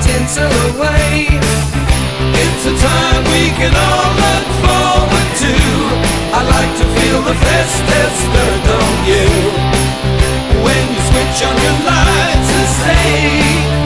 tinsel away. It's a time we can all look forward to. I like to feel the festive spirit, don't you? When you switch on your lights and say